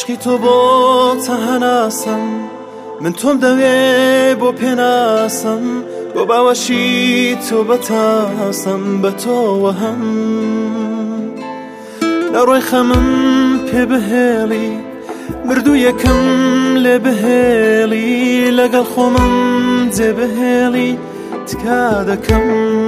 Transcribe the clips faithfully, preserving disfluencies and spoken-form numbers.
عشقی تو بۆ تەهەناسم من تۆم دەوێ بۆ پێناسم بۆ باوەشی تۆ بەتاسم بە تۆوە هەم لە ڕۆی خەمم پێ بهێڵی مردوو یەکەم لێ بهێڵی لەگەڵ خۆمم جێ بهێڵی تکا دەکەم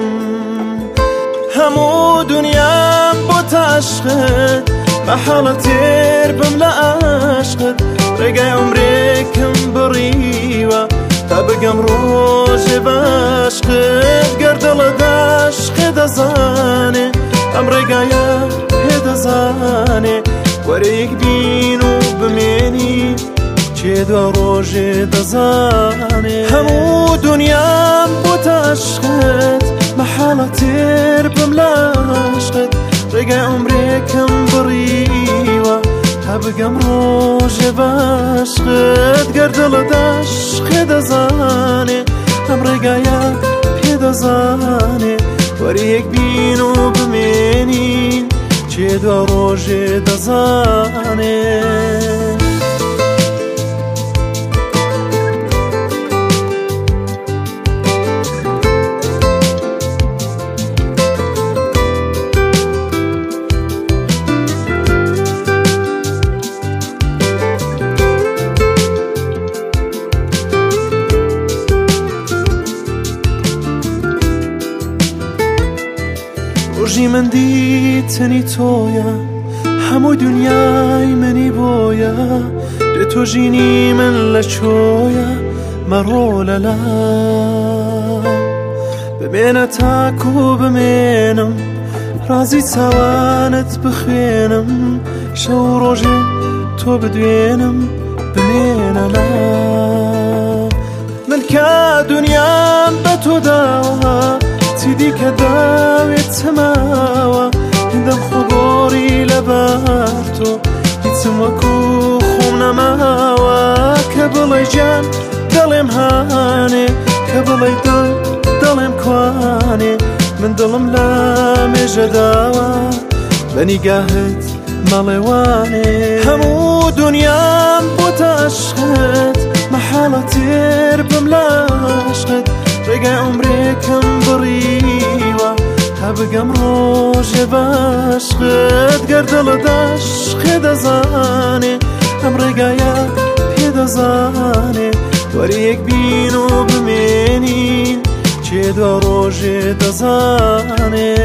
هەموو دنیام بۆ تاشقت بەحاڵە تێر بم لە عاشقت ڕێگای عومرێکم بڕیوە تا بگەم ڕۆژێ باشقت گەردەڵە داشقێ دەزانێ ئەم ڕێگایە پێ دەزانێ وەرەیەک بین و بمێنی چێ دوا ڕۆژێ دەزانێ هەموو دنیام بۆ تاشقت بەحاڵە تێر بم لە عاشقت ڕێگای عومرێکم بڕیوە تا بگەم ڕۆژێ باشقت گەردەڵە داشقێ دەزانێ ئەم ڕێگایە پێ دەزانێ وەرەیەک بین و بمێنین چێ دوا ڕۆژێ دەزانێ ڕۆژی من دیتنی تۆیە هەموو دنیای منی بۆیە لێ تۆ ژینی من لە چۆیە مەڕۆ لەلام بمێنە تاکو بمێنم ڕازی چاوانت بخوێنم شەو ڕۆژێ تۆ بدوێنم بمێنە لام من کە دنیام بە تۆ داوە چیدی کە داوێت چەماوە هندەم خۆگۆڕی لەبار تۆ هیچم وەکو خۆم نەماوە کە بڵێ گیان دڵێم هانێ کە بڵێ دڵ دڵێم کوانێ من دڵم لە مێژە داوە بە نیگاهت مەڵێوانێ هەموو دنیام بۆ تاشقت مەحاڵە تێر بم لە عاشقت ڕێگای عومرێکم بڕیوە تا بگەم ڕۆژێ باشقت گەردەڵە داشقێ دەزانێ ئەم ڕێگایە پێ دەزانێ وەرەیەک بین و بمێنین چێ دوا ڕۆژێ دەزانێ